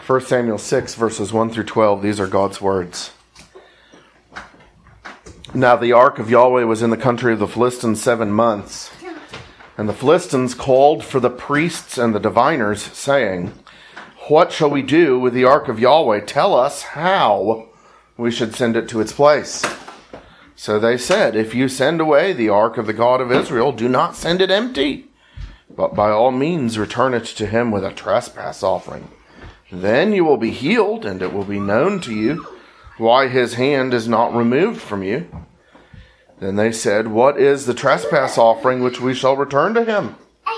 1 Samuel 6, verses 1 through 12, these are God's words. Now the ark of Yahweh was in the country of the Philistines 7 months. And the Philistines called for the priests and the diviners, saying, "What shall we do with the ark of Yahweh? Tell us how we should send it to its place." So they said, "If you send away the ark of the God of Israel, do not send it empty, but by all means return it to him with a trespass offering. Then you will be healed, and it will be known to you why his hand is not removed from you." Then they said, "What is the trespass offering which we shall return to him?"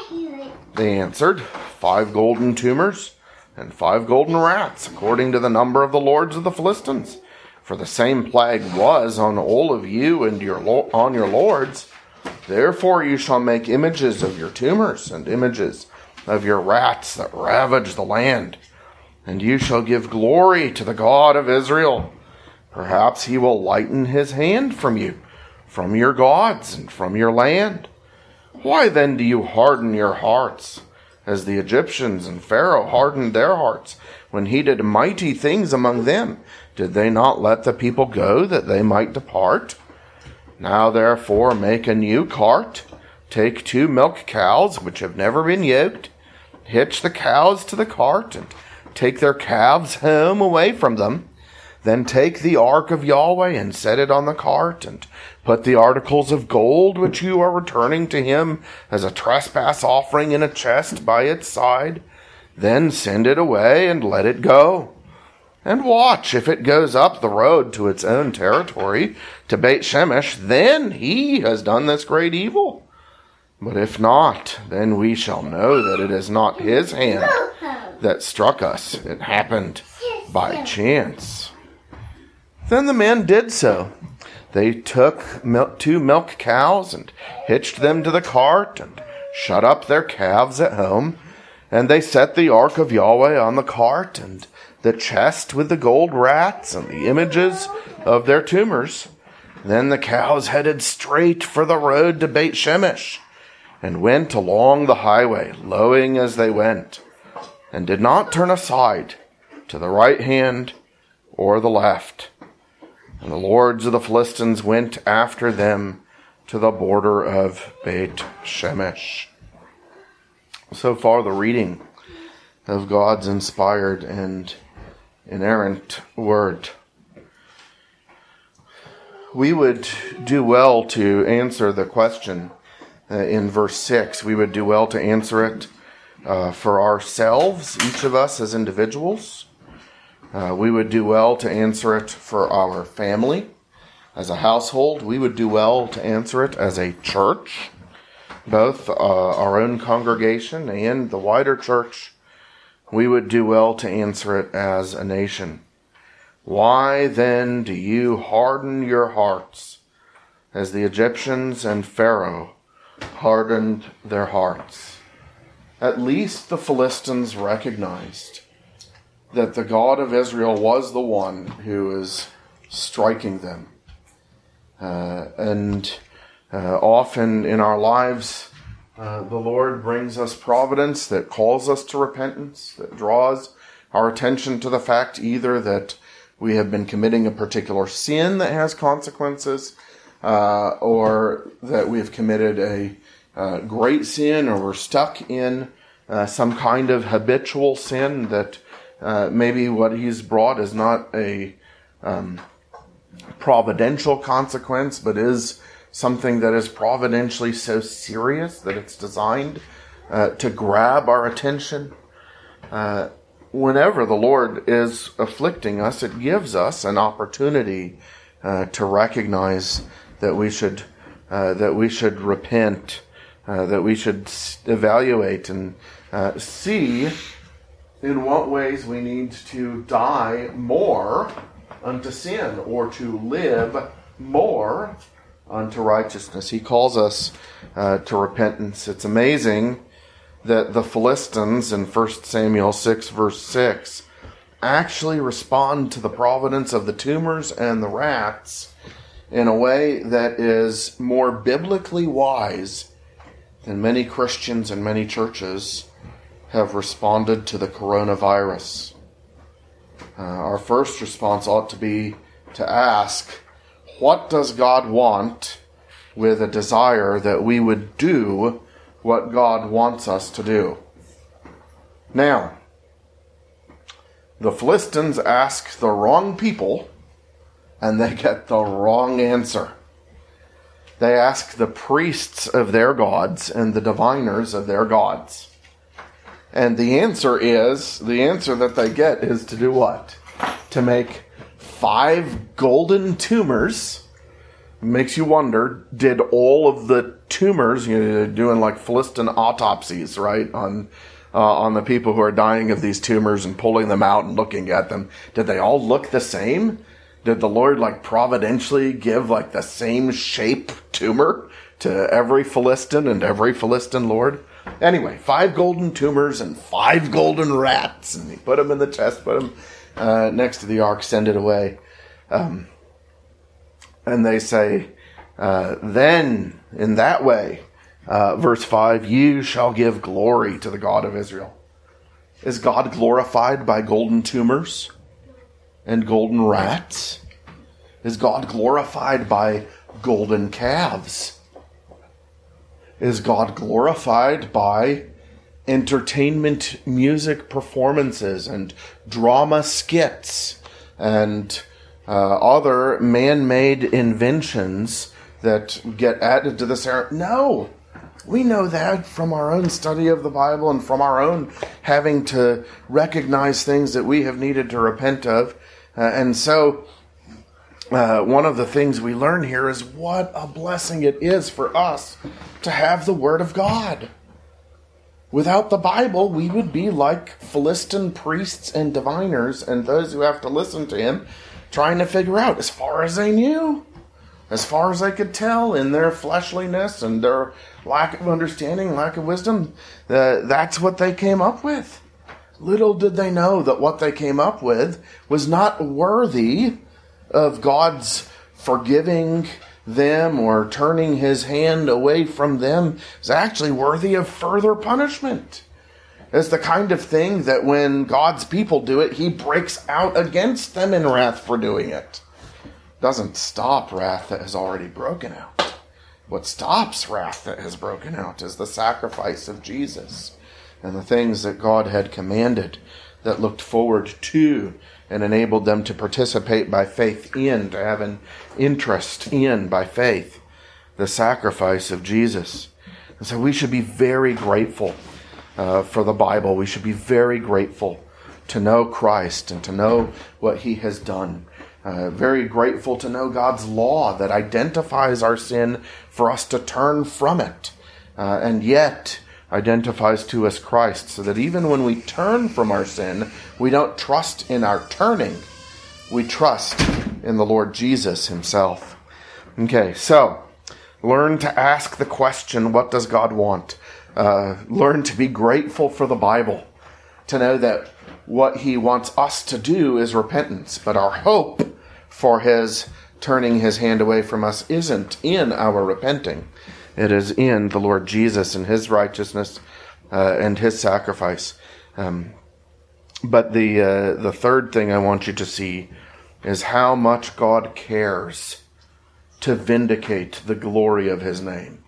They answered, 5 golden tumors and 5 golden rats, according to the number of the lords of the Philistines. For the same plague was on all of you and on your lords. Therefore you shall make images of your tumors and images of your rats that ravage the land. And you shall give glory to the God of Israel. Perhaps he will lighten his hand from you, from your gods, and from your land. Why then do you harden your hearts, as the Egyptians and Pharaoh hardened their hearts, when he did mighty things among them? Did they not let the people go, that they might depart? Now therefore make a new cart. Take 2 milk cows, which have never been yoked. Hitch the cows to the cart, and take their calves home away from them. Then take the ark of Yahweh and set it on the cart, and put the articles of gold which you are returning to him as a trespass offering in a chest by its side. Then send it away and let it go. And watch, if it goes up the road to its own territory, to Beit Shemesh, then he has done this great evil. But if not, then we shall know that it is not his hand that struck us. It happened by chance." Then the men did so. They took 2 milk cows and hitched them to the cart and shut up their calves at home. And they set the ark of Yahweh on the cart and the chest with the gold rats and the images of their tumors. Then the cows headed straight for the road to Beit Shemesh and went along the highway, lowing as they went, and did not turn aside to the right hand or the left. And the lords of the Philistines went after them to the border of Beit Shemesh. So far, the reading of God's inspired and inerrant word. We would do well to answer the question in verse 6. We would do well to answer it for ourselves, each of us as individuals. We would do well to answer it for our family as a household. We would do well to answer it as a church, both our own congregation and the wider church. We would do well to answer it as a nation. Why then do you harden your hearts as the Egyptians and Pharaoh hardened their hearts? At least the Philistines recognized that the God of Israel was the one who is striking them. Often in our lives, the Lord brings us providence that calls us to repentance, that draws our attention to the fact either that we have been committing a particular sin that has consequences, or that we have committed a great sin, or we're stuck in some kind of habitual sin that maybe what he's brought is not a providential consequence, but is something that is providentially so serious that it's designed to grab our attention. Whenever the Lord is afflicting us, it gives us an opportunity to recognize that we should repent, that we should evaluate and see in what ways we need to die more unto sin, or to live more unto righteousness. He calls us to repentance. It's amazing that the Philistines in 1 Samuel 6 verse 6 actually respond to the providence of the tumors and the rats in a way that is more biblically wise than many Christians and many churches have responded to the coronavirus. our first response ought to be to ask, what does God want, with a desire that we would do what God wants us to do? Now, the Philistines ask the wrong people, and they get the wrong answer. They ask the priests of their gods and the diviners of their gods. And the answer that they get is to do what? To make 5 golden tumors. Makes you wonder, did all of the tumors, doing like Philistine autopsies, right, on the people who are dying of these tumors and pulling them out and looking at them, did they all look the same? Did the Lord providentially give the same shape tumor to every Philistine and every Philistine lord? Anyway, 5 golden tumors and 5 golden rats, and he put them in the chest, put them next to the ark, send it away. And they say, then in that way, verse 5, you shall give glory to the God of Israel. Is God glorified by golden tumors and golden rats? Is God glorified by golden calves? Is God glorified by entertainment music performances and drama skits and other man-made inventions that get added to this era? No. We know that from our own study of the Bible and from our own having to recognize things that we have needed to repent of. And so one of the things we learn here is what a blessing it is for us to have the Word of God. Without the Bible, we would be like Philistine priests and diviners and those who have to listen to him, trying to figure out, as far as they knew, as far as they could tell in their fleshliness and their lack of understanding, lack of wisdom, that's what they came up with. Little did they know that what they came up with was not worthy of God's forgiving them or turning his hand away from them. It's actually worthy of further punishment. It's the kind of thing that when God's people do it, he breaks out against them in wrath for doing it. Doesn't stop wrath that has already broken out. What stops wrath that has broken out is the sacrifice of Jesus and the things that God had commanded that looked forward to and enabled them to participate by faith in, to have an interest in, by faith, the sacrifice of Jesus. And so we should be very grateful for the Bible. We should be very grateful to know Christ and to know what he has done. Very grateful to know God's law that identifies our sin for us to turn from it, and yet identifies to us Christ, so that even when we turn from our sin, we don't trust in our turning. We trust in the Lord Jesus himself. Okay, so learn to ask the question, what does God want? Learn to be grateful for the Bible, to know that what he wants us to do is repentance, but our hope for his turning his hand away from us isn't in our repenting. It is in the Lord Jesus and his righteousness and his sacrifice. But the third thing I want you to see is how much God cares to vindicate the glory of his name.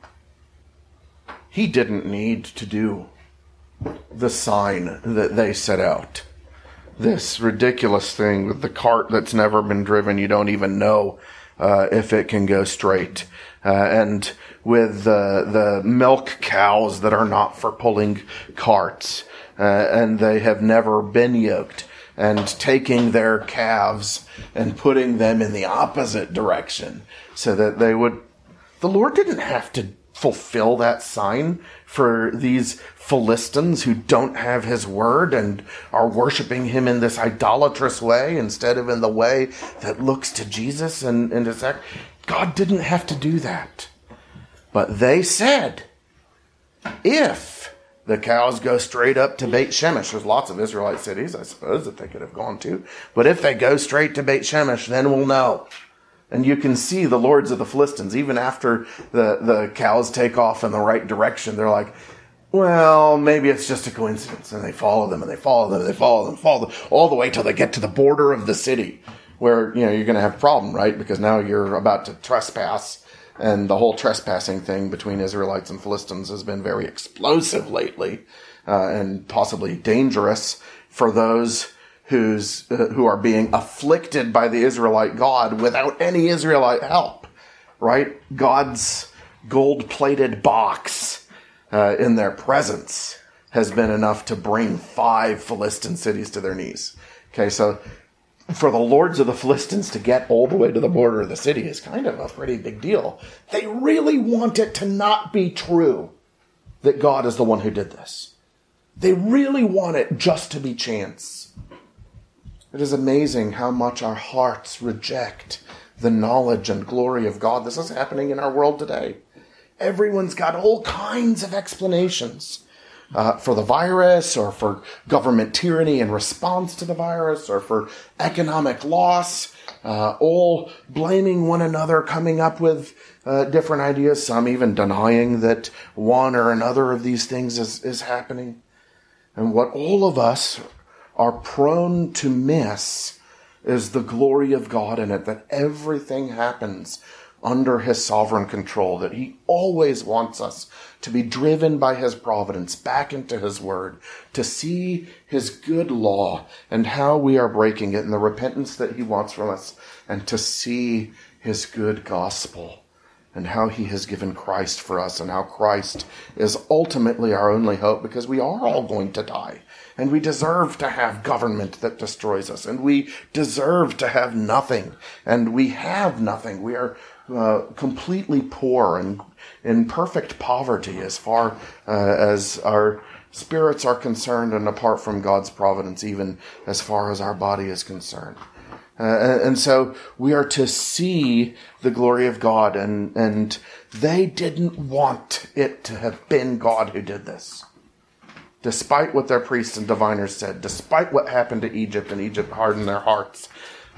He didn't need to do the sign that they set out. This ridiculous thing with the cart that's never been driven. You don't even know if it can go straight. And with the milk cows that are not for pulling carts. And they have never been yoked. And taking their calves and putting them in the opposite direction so that they would... The Lord didn't have to fulfill that sign for these Philistines who don't have his word and are worshiping him in this idolatrous way instead of in the way that looks to Jesus and his act. God didn't have to do that. But they said, if the cows go straight up to Beit Shemesh, there's lots of Israelite cities, I suppose, that they could have gone to, but if they go straight to Beit Shemesh, then we'll know. And you can see the lords of the Philistines, even after the cows take off in the right direction, they're like, well, maybe it's just a coincidence, and they follow them, and they follow them, and they follow them, all the way till they get to the border of the city, where, you're going to have a problem, right? Because now you're about to trespass, and the whole trespassing thing between Israelites and Philistines has been very explosive lately, and possibly dangerous for those who are being afflicted by the Israelite God without any Israelite help, right? God's gold-plated box in their presence has been enough to bring 5 Philistine cities to their knees. Okay, so for the lords of the Philistines to get all the way to the border of the city is kind of a pretty big deal. They really want it to not be true that God is the one who did this. They really want it just to be chance. It is amazing how much our hearts reject the knowledge and glory of God. This is happening in our world today. Everyone's got all kinds of explanations for the virus, or for government tyranny in response to the virus, or for economic loss, all blaming one another, coming up with different ideas, some even denying that one or another of these things is happening. And what all of us are prone to miss is the glory of God in it, that everything happens under his sovereign control, that he always wants us to be driven by his providence back into his word, to see his good law and how we are breaking it and the repentance that he wants from us, and to see his good gospel and how he has given Christ for us, and how Christ is ultimately our only hope, because we are all going to die. And we deserve to have government that destroys us. And we deserve to have nothing. And we have nothing. We are completely poor and in perfect poverty as far as our spirits are concerned, and apart from God's providence, even as far as our body is concerned. And so we are to see the glory of God, and they didn't want it to have been God who did this. Despite what their priests and diviners said, despite what happened to Egypt, and Egypt hardened their hearts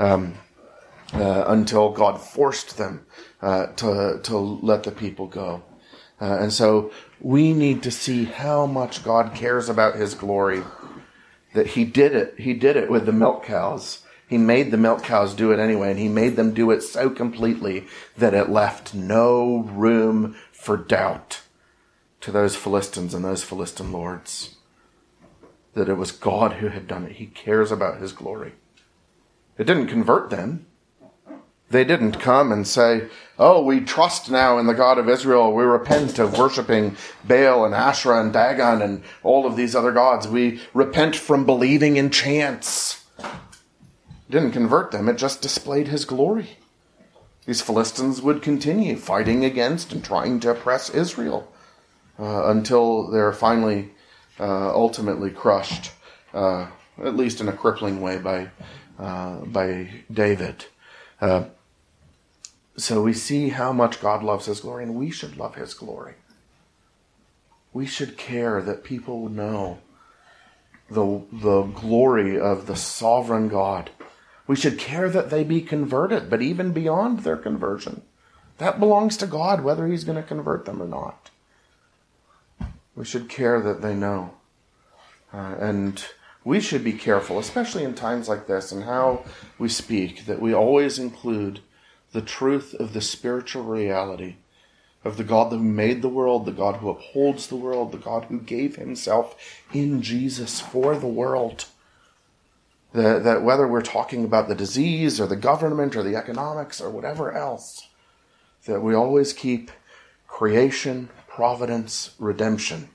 until God forced them to let the people go. And so we need to see how much God cares about his glory, that he did it. He did it with the milk cows. He made the milk cows do it anyway, and he made them do it so completely that it left no room for doubt to those Philistines and those Philistine lords, that it was God who had done it. He cares about his glory. It didn't convert them. They didn't come and say, oh, we trust now in the God of Israel. We repent of worshiping Baal and Asherah and Dagon and all of these other gods. We repent from believing in chance. It didn't convert them. It just displayed his glory. These Philistines would continue fighting against and trying to oppress Israel until they're finally ultimately crushed, at least in a crippling way, by David. So we see how much God loves his glory, and we should love his glory. We should care that people would know the glory of the sovereign God. We should care that they be converted, but even beyond their conversion, that belongs to God, whether he's going to convert them or not. We should care that they know. And we should be careful, especially in times like this, and how we speak, that we always include the truth of the spiritual reality of the God who made the world, the God who upholds the world, the God who gave himself in Jesus for the world. That whether we're talking about the disease or the government or the economics or whatever else, that we always keep creation, providence, redemption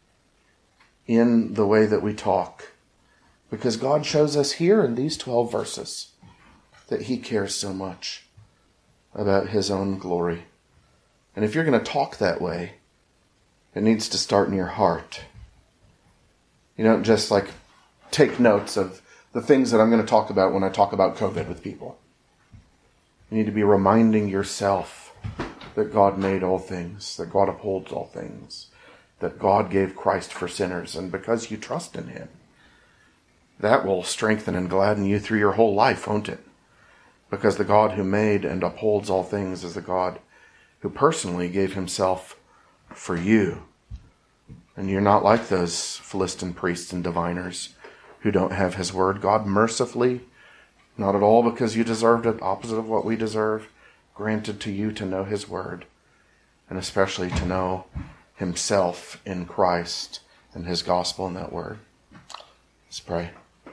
in the way that we talk. Because God shows us here in these 12 verses that he cares so much about his own glory. And if you're going to talk that way, it needs to start in your heart. You don't just take notes of the things that I'm going to talk about when I talk about COVID with people. You need to be reminding yourself that God made all things, that God upholds all things, that God gave Christ for sinners, and because you trust in him, that will strengthen and gladden you through your whole life, won't it? Because the God who made and upholds all things is the God who personally gave himself for you, And you're not like those Philistine priests and diviners who don't have his word. God mercifully, not at all because you deserved it, opposite of what we deserve, granted to you to know his word, and especially to know himself in Christ and his gospel in that word. Let's pray.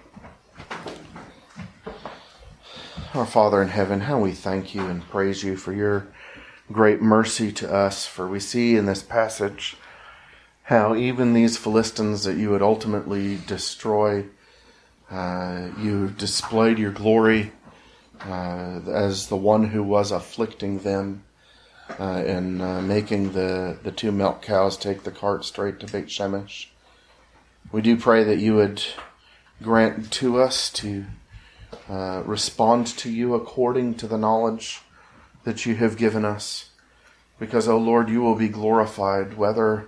Our Father in heaven, how we thank you and praise you for your great mercy to us, for we see in this passage how even these Philistines that you would ultimately destroy, you displayed your glory as the one who was afflicting them and making the two milk cows take the cart straight to Beit Shemesh. We do pray that you would grant to us to respond to you according to the knowledge that you have given us. Because, O Lord, you will be glorified whether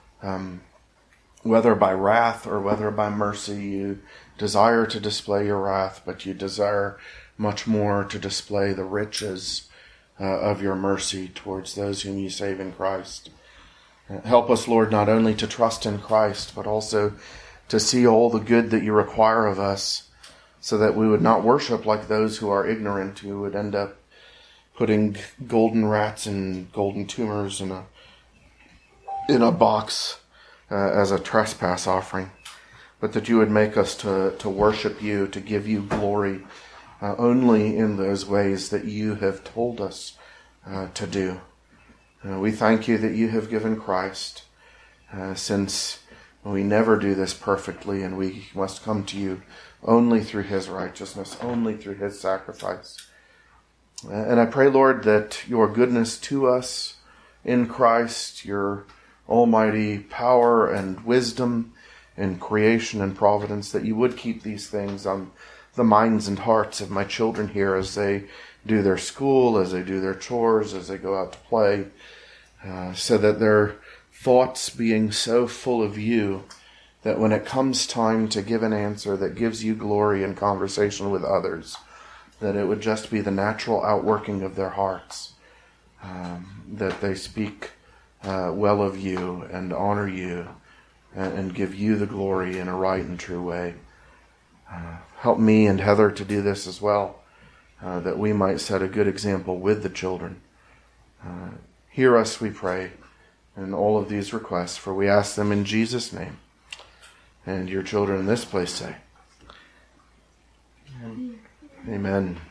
by wrath or whether by mercy. You desire to display your wrath, but you desire much more to display the riches of your mercy towards those whom you save in Christ. Help us, Lord, not only to trust in Christ, but also to see all the good that you require of us, so that we would not worship like those who are ignorant, who would end up putting golden rats and golden tumors in a box as a trespass offering, but that you would make us to worship you, to give you glory only in those ways that you have told us to do. We thank you that you have given Christ, since we never do this perfectly, and we must come to you only through his righteousness, only through his sacrifice. And I pray, Lord, that your goodness to us in Christ, your almighty power and wisdom in creation and providence, that you would keep these things on the minds and hearts of my children here as they do their school, as they do their chores, as they go out to play, so that their thoughts being so full of you that when it comes time to give an answer that gives you glory in conversation with others, that it would just be the natural outworking of their hearts, that they speak well of you and honor you and give you the glory in a right and true way. Help me and Heather to do this as well, that we might set a good example with the children. Hear us, we pray, in all of these requests, for we ask them in Jesus' name. And your children in this place say, Amen.